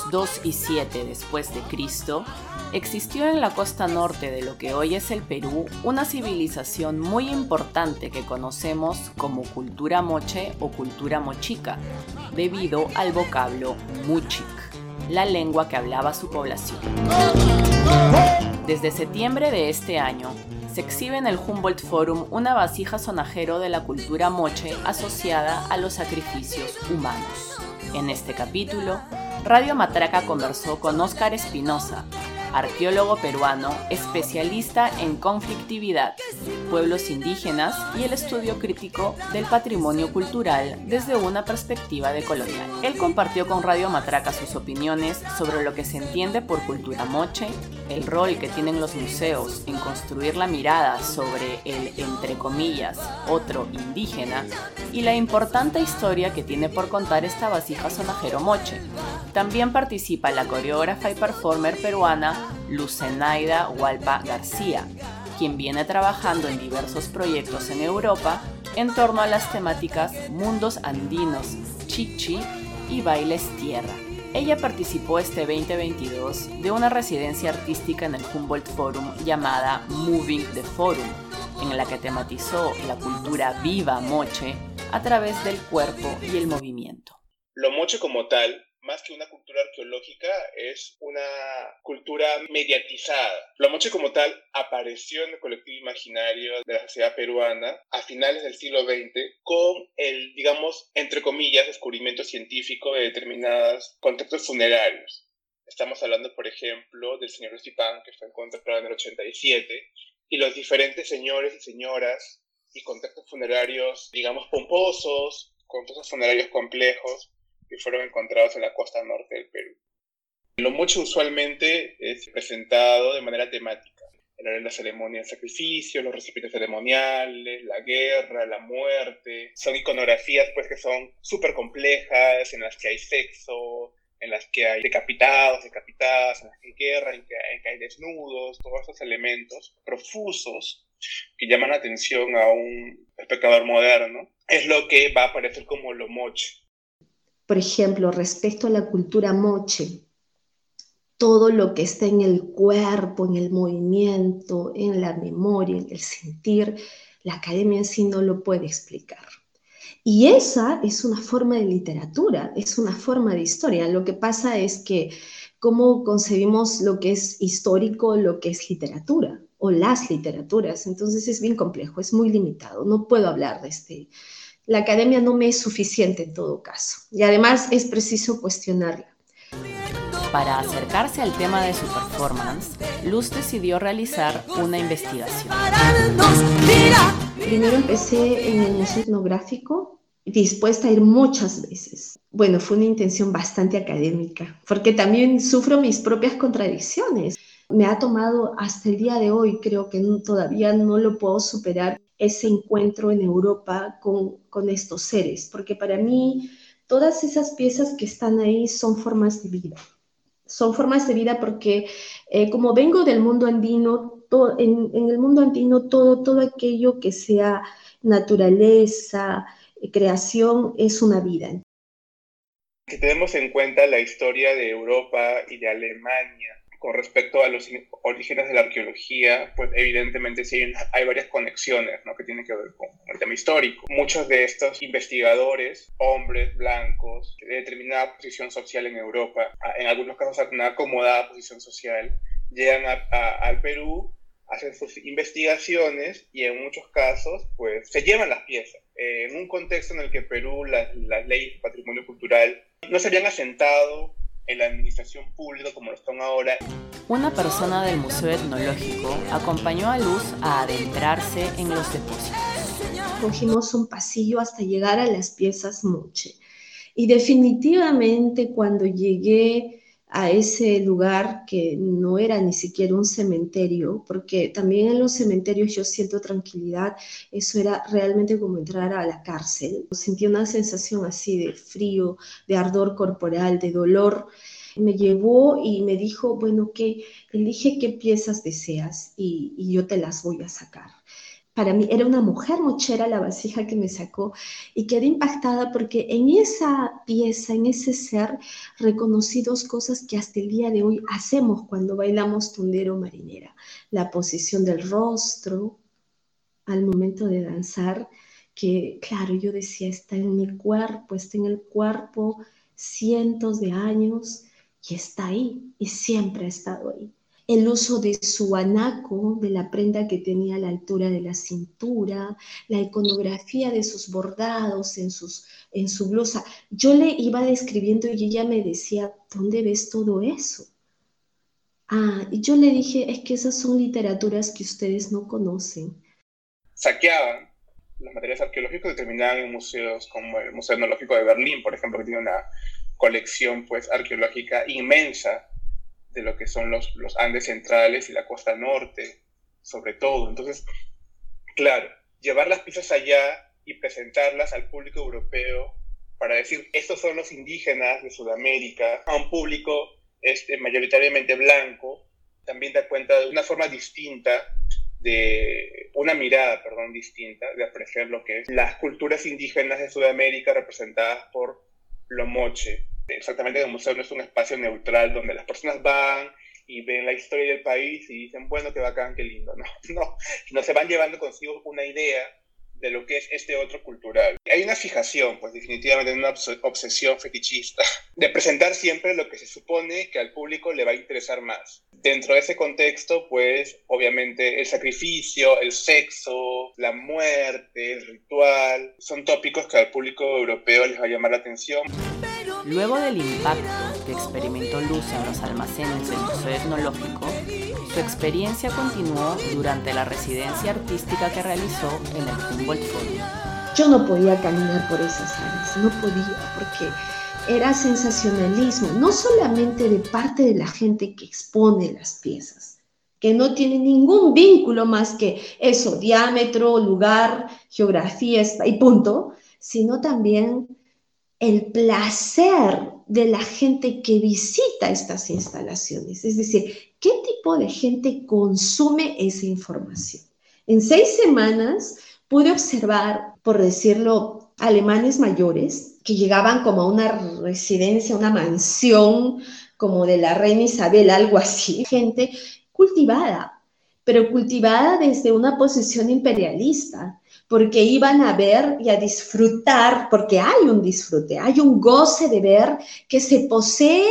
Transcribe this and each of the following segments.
2 y 7 después de Cristo, existió en la costa norte de lo que hoy es el Perú una civilización muy importante que conocemos como cultura moche o cultura mochica, debido al vocablo muchic, la lengua que hablaba su población. Desde septiembre de este año, se exhibe en el Humboldt Forum una vasija sonajero de la cultura moche asociada a los sacrificios humanos. En este capítulo, Radio Matraca conversó con Óscar Espinosa, arqueólogo peruano, especialista en conflictividad, pueblos indígenas y el estudio crítico del patrimonio cultural desde una perspectiva decolonial. Él compartió con Radio Matraca sus opiniones sobre lo que se entiende por cultura moche, el rol que tienen los museos en construir la mirada sobre el, entre comillas, otro indígena, y la importante historia que tiene por contar esta vasija sonajero moche. También participa la coreógrafa y performer peruana Lucenaida Hualpa García, quien viene trabajando en diversos proyectos en Europa en torno a las temáticas mundos andinos, chichi y bailes tierra. Ella participó este 2022 de una residencia artística en el Humboldt Forum llamada Moving the Forum, en la que tematizó la cultura viva moche a través del cuerpo y el movimiento. Lo moche como tal, más que una cultura arqueológica, es una cultura mediatizada. Lo moche como tal apareció en el colectivo imaginario de la sociedad peruana a finales del siglo XX con el, digamos, entre comillas, descubrimiento científico de determinados contextos funerarios. Estamos hablando, por ejemplo, del señor Lucipán, que fue encontrado en el 87, y los diferentes señores y señoras y contextos funerarios, digamos, pomposos, contextos funerarios complejos, que fueron encontrados en la costa norte del Perú. Lo moche usualmente es presentado de manera temática. En la ceremonia de sacrificio, los recipientes ceremoniales, la guerra, la muerte. Son iconografías pues, que son súper complejas, en las que hay sexo, en las que hay decapitados, decapitadas, en las que hay guerra, en que hay desnudos, todos esos elementos profusos que llaman la atención a un espectador moderno, es lo que va a aparecer como lo moche. Por ejemplo, respecto a la cultura moche, todo lo que está en el cuerpo, en el movimiento, en la memoria, en el sentir, la academia en sí no lo puede explicar. Y esa es una forma de literatura, es una forma de historia. Lo que pasa es que cómo concebimos lo que es histórico, lo que es literatura, o las literaturas. Entonces es bien complejo, es muy limitado. No puedo hablar de La academia no me es suficiente en todo caso. Y además es preciso cuestionarla. Para acercarse al tema de su performance, Luz decidió realizar una investigación. Primero empecé en el Museo Etnográfico, dispuesta a ir muchas veces. Bueno, fue una intención bastante académica, porque también sufro mis propias contradicciones. Me ha tomado hasta el día de hoy, creo que todavía no lo puedo superar, ese encuentro en Europa con estos seres, porque para mí todas esas piezas que están ahí son formas de vida. Son formas de vida porque como vengo del mundo andino, en el mundo andino todo aquello que sea naturaleza, creación, es una vida. Si tenemos en cuenta la historia de Europa y de Alemania con respecto a los orígenes de la arqueología, pues evidentemente sí hay varias conexiones, ¿no?, que tienen que ver con el tema histórico. Muchos de estos investigadores, hombres blancos, de determinada posición social en Europa, en algunos casos una acomodada posición social, llegan al Perú, hacen sus investigaciones y en muchos casos pues se llevan las piezas. En un contexto en el que Perú, las leyes de patrimonio cultural no se habían asentado en la administración pública como lo están ahora. Una persona del Museo Etnológico acompañó a Luz a adentrarse en los depósitos. Cogimos un pasillo hasta llegar a las piezas moche. Y definitivamente cuando llegué a ese lugar que no era ni siquiera un cementerio, porque también en los cementerios yo siento tranquilidad, eso era realmente como entrar a la cárcel. Sentí una sensación así de frío, de ardor corporal, de dolor. Me llevó y me dijo, bueno, elige qué piezas deseas y yo te las voy a sacar. Para mí era una mujer mochera la vasija que me sacó y quedé impactada porque en esa pieza, en ese ser, reconocí dos cosas que hasta el día de hoy hacemos cuando bailamos tondero marinera. La posición del rostro al momento de danzar, que claro, yo decía, está en mi cuerpo, está en el cuerpo cientos de años y está ahí y siempre ha estado ahí. El uso de su anaco, de la prenda que tenía a la altura de la cintura, la iconografía de sus bordados en su blusa. Yo le iba describiendo y ella me decía, ¿dónde ves todo eso? Y yo le dije, es que esas son literaturas que ustedes no conocen. Saqueaban los materiales arqueológicos y terminaban en museos como el Museo Etnológico de Berlín, por ejemplo, que tiene una colección pues, arqueológica inmensa de lo que son los Andes centrales y la costa norte, sobre todo. Entonces, claro, llevar las piezas allá y presentarlas al público europeo para decir, estos son los indígenas de Sudamérica, a un público mayoritariamente blanco, también da cuenta de una forma distinta, de una mirada, distinta de apreciar lo que es las culturas indígenas de Sudamérica representadas por lo moche. Exactamente, el museo no es un espacio neutral donde las personas van y ven la historia del país y dicen, bueno, qué bacán, qué lindo. No se van llevando consigo una idea de lo que es este otro cultural. Hay una fijación, pues definitivamente una obsesión fetichista, de presentar siempre lo que se supone que al público le va a interesar más. Dentro de ese contexto, pues obviamente el sacrificio, el sexo, la muerte, el ritual, son tópicos que al público europeo les va a llamar la atención. Luego del impacto que experimentó Luz en los almacenes del Museo Etnológico, su experiencia continuó durante la residencia artística que realizó en el Humboldt Forum. Yo no podía caminar por esas áreas, no podía, porque era sensacionalismo, no solamente de parte de la gente que expone las piezas, que no tiene ningún vínculo más que eso, diámetro, lugar, geografía y punto, sino también el placer de la gente que visita estas instalaciones. Es decir, ¿qué tipo de gente consume esa información? En 6 semanas pude observar, por decirlo, alemanes mayores que llegaban como a una residencia, una mansión como de la reina Isabel, algo así. Gente cultivada, pero cultivada desde una posición imperialista, porque iban a ver y a disfrutar, porque hay un disfrute, hay un goce de ver que se posee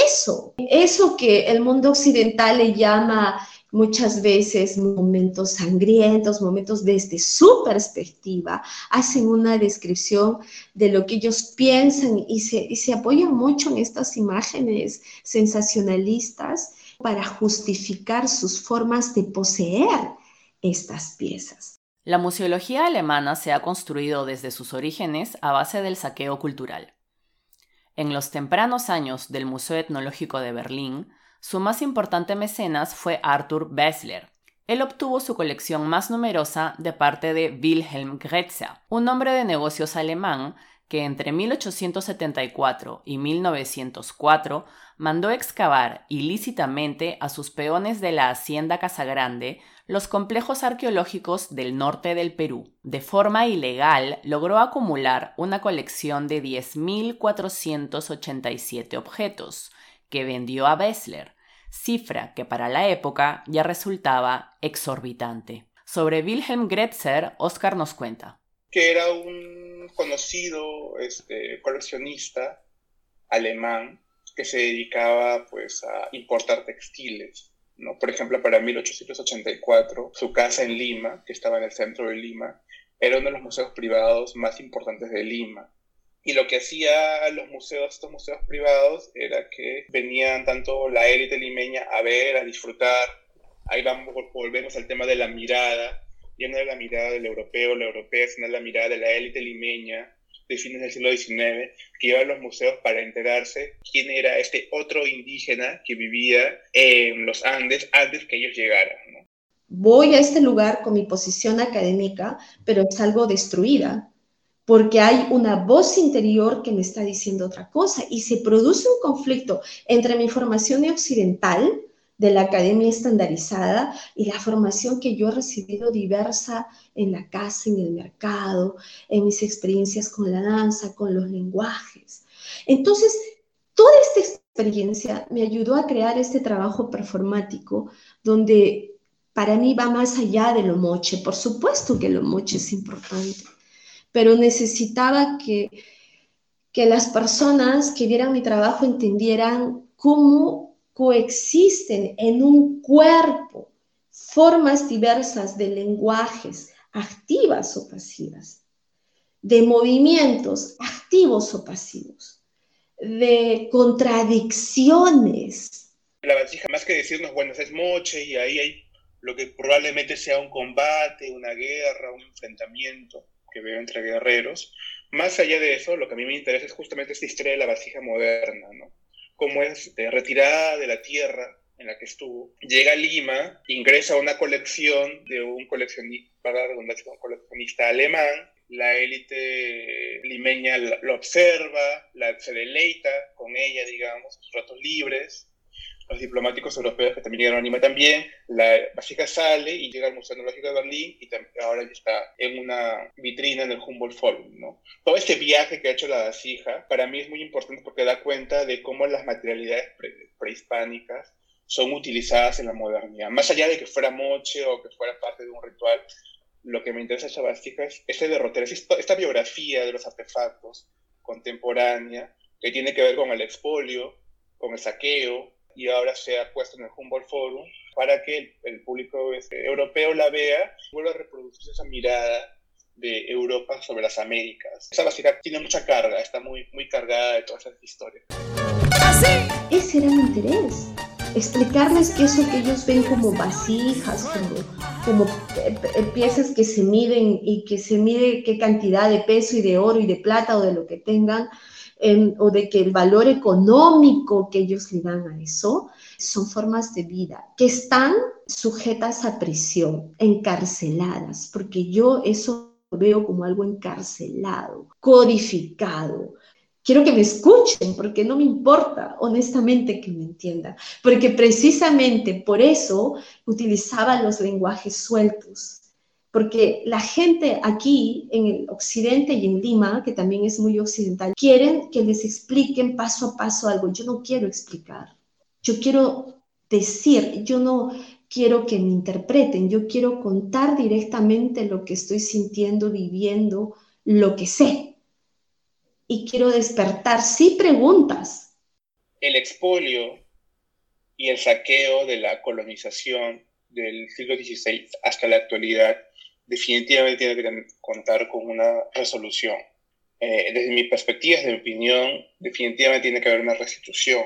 eso que el mundo occidental le llama muchas veces momentos sangrientos, momentos desde su perspectiva, hacen una descripción de lo que ellos piensan y se apoyan mucho en estas imágenes sensacionalistas para justificar sus formas de poseer estas piezas. La museología alemana se ha construido desde sus orígenes a base del saqueo cultural. En los tempranos años del Museo Etnológico de Berlín, su más importante mecenas fue Arthur Bessler. Él obtuvo su colección más numerosa de parte de Wilhelm Gretzer, un hombre de negocios alemán que entre 1874 y 1904 mandó excavar ilícitamente a sus peones de la Hacienda Casagrande los complejos arqueológicos del norte del Perú. De forma ilegal, logró acumular una colección de 10.487 objetos, que vendió a Bessler, cifra que para la época ya resultaba exorbitante. Sobre Wilhelm Gretzer, Oscar nos cuenta. Que era un conocido coleccionista alemán que se dedicaba pues a importar textiles, ¿no? Por ejemplo, para 1884, su casa en Lima, que estaba en el centro de Lima, era uno de los museos privados más importantes de Lima. Y lo que hacía estos museos privados, era que venían tanto la élite limeña a ver, a disfrutar. Ahí volvemos al tema de la mirada. Ya no es la mirada del europeo, la europea, sino la mirada de la élite limeña de fines del siglo XIX, que iba a los museos para enterarse quién era este otro indígena que vivía en los Andes antes que ellos llegaran, ¿no? Voy a este lugar con mi posición académica, pero salgo destruida, porque hay una voz interior que me está diciendo otra cosa y se produce un conflicto entre mi formación occidental, de la academia estandarizada y la formación que yo he recibido diversa en la casa, en el mercado, en mis experiencias con la danza, con los lenguajes. Entonces, toda esta experiencia me ayudó a crear este trabajo performático donde para mí va más allá de lo moche. Por supuesto que lo moche es importante, pero necesitaba que las personas que vieran mi trabajo entendieran cómo coexisten en un cuerpo formas diversas de lenguajes, activas o pasivas, de movimientos activos o pasivos, de contradicciones. La vasija, más que decirnos, bueno, es moche y ahí hay lo que probablemente sea un combate, una guerra, un enfrentamiento que veo entre guerreros. Más allá de eso, lo que a mí me interesa es justamente esta historia de la vasija moderna, ¿no? Cómo es retirada de la tierra en la que estuvo, llega a Lima, ingresa a una colección de un coleccionista, para la redundancia, un coleccionista alemán. La élite limeña lo observa, se deleita con ella, digamos, en sus ratos libres. Los diplomáticos europeos que también llegaron a Lima también, la vasija sale y llega al Museo Etnológico de Berlín y ahora ya está en una vitrina en el Humboldt Forum, ¿no? Todo este viaje que ha hecho la vasija para mí es muy importante porque da cuenta de cómo las materialidades prehispánicas son utilizadas en la modernidad. Más allá de que fuera moche o que fuera parte de un ritual, lo que me interesa de esa vasija es ese derrotero, esta biografía de los artefactos contemporánea que tiene que ver con el expolio, con el saqueo, y ahora se ha puesto en el Humboldt Forum para que el público europeo la vea y vuelva a reproducir esa mirada de Europa sobre las Américas. Esa vasija tiene mucha carga, está muy, muy cargada de todas esas historias. Ese era mi interés, explicarles que eso que ellos ven como vasijas, como piezas que se miden y que se mide qué cantidad de peso y de oro y de plata o de lo que tengan, o de que el valor económico que ellos le dan a eso, son formas de vida que están sujetas a prisión, encarceladas, porque yo eso lo veo como algo encarcelado, codificado. Quiero que me escuchen, porque no me importa, honestamente, que me entiendan, porque precisamente por eso utilizaba los lenguajes sueltos, porque la gente aquí en el occidente y en Lima, que también es muy occidental, quieren que les expliquen paso a paso algo. Yo no quiero explicar, yo quiero decir, yo no quiero que me interpreten, yo quiero contar directamente lo que estoy sintiendo, viviendo, lo que sé. Y quiero despertar, sí, preguntas. El expolio y el saqueo de la colonización del siglo XVI hasta la actualidad definitivamente tiene que contar con una resolución. Desde mi perspectiva, desde mi opinión, definitivamente tiene que haber una restitución.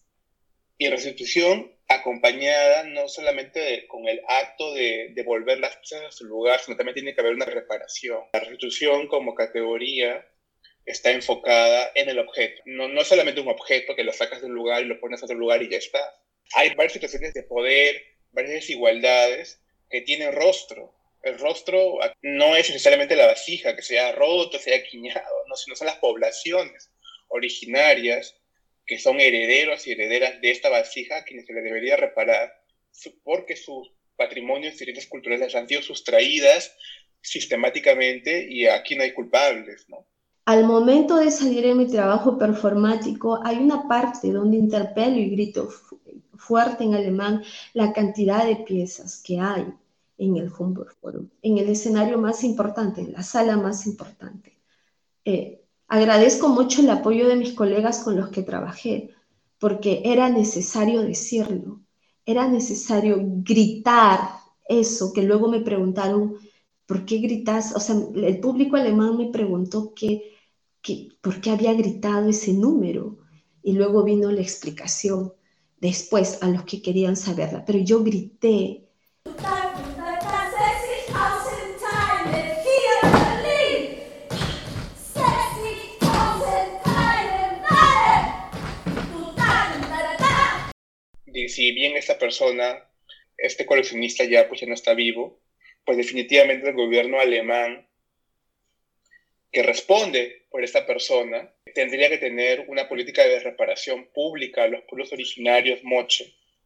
Y restitución acompañada no solamente con el acto de devolver las cosas a su lugar, sino también tiene que haber una reparación. La restitución como categoría está enfocada en el objeto. No solamente un objeto que lo sacas de un lugar y lo pones a otro lugar y ya está. Hay varias situaciones de poder, varias desigualdades que tienen rostro. El rostro no es necesariamente la vasija que se ha roto, se ha quiñado, no, sino son las poblaciones originarias que son herederos y herederas de esta vasija a quienes se le debería reparar porque sus patrimonios y herencias culturales han sido sustraídas sistemáticamente y aquí no hay culpables, ¿no? Al momento de salir en mi trabajo performático, hay una parte donde interpelo y grito fuerte en alemán la cantidad de piezas que hay en el Humboldt Forum, en el escenario más importante, en la sala más importante. Agradezco mucho el apoyo de mis colegas con los que trabajé, porque era necesario decirlo, era necesario gritar eso, que luego me preguntaron, ¿por qué gritas? O sea, el público alemán me preguntó por qué había gritado ese número. Y luego vino la explicación después a los que querían saberla. Pero yo grité. Si bien esta persona, este coleccionista ya no está vivo, pues definitivamente el gobierno alemán que responde por esta persona tendría que tener una política de reparación pública a los pueblos originarios moche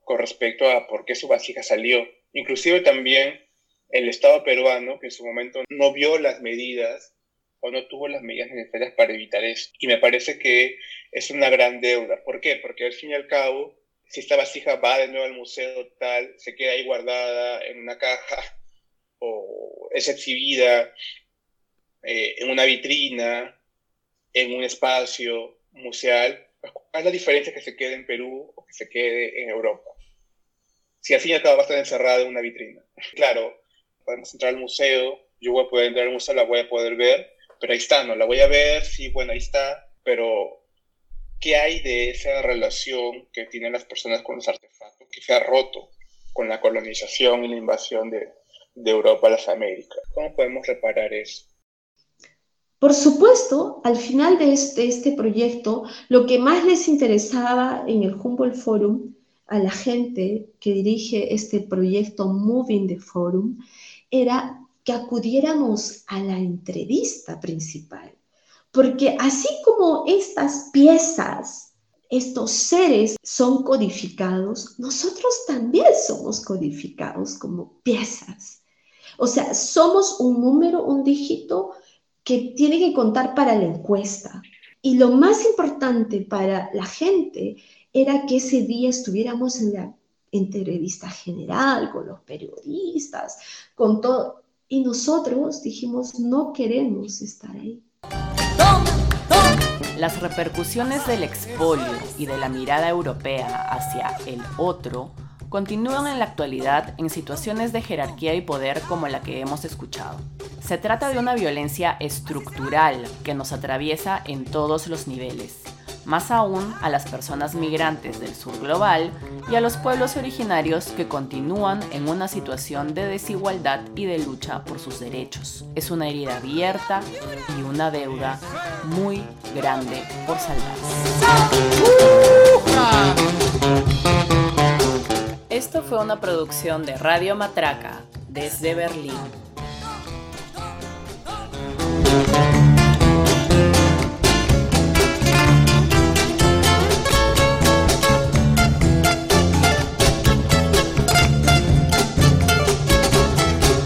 con respecto a por qué su vasija salió. Inclusive también el Estado peruano, que en su momento no vio las medidas o no tuvo las medidas necesarias para evitar eso. Y me parece que es una gran deuda. ¿Por qué? Porque al fin y al cabo, si esta vasija va de nuevo al museo tal, se queda ahí guardada en una caja o es exhibida en una vitrina, en un espacio museal, ¿cuál es la diferencia que se quede en Perú o que se quede en Europa? Si al fin y al cabo va a estar encerrada en una vitrina. Claro, podemos entrar al museo, yo voy a poder entrar al museo, la voy a poder ver, pero ahí está, ¿no? La voy a ver, sí, bueno, ahí está, pero ¿qué hay de esa relación que tienen las personas con los artefactos que se ha roto con la colonización y la invasión de Europa a las Américas? ¿Cómo podemos reparar eso? Por supuesto, al final de este proyecto, lo que más les interesaba en el Humboldt Forum a la gente que dirige este proyecto Moving the Forum era que acudiéramos a la entrevista principal. Porque así como estas piezas, estos seres son codificados, nosotros también somos codificados como piezas. O sea, somos un número, un dígito que tiene que contar para la encuesta. Y lo más importante para la gente era que ese día estuviéramos en la entrevista general con los periodistas, con todo. Y nosotros dijimos, no queremos estar ahí. Las repercusiones del expolio y de la mirada europea hacia el otro continúan en la actualidad en situaciones de jerarquía y poder como la que hemos escuchado. Se trata de una violencia estructural que nos atraviesa en todos los niveles, más aún a las personas migrantes del sur global y a los pueblos originarios que continúan en una situación de desigualdad y de lucha por sus derechos. Es una herida abierta y una deuda muy grande por saldar. Esto fue una producción de Radio Matraca desde Berlín.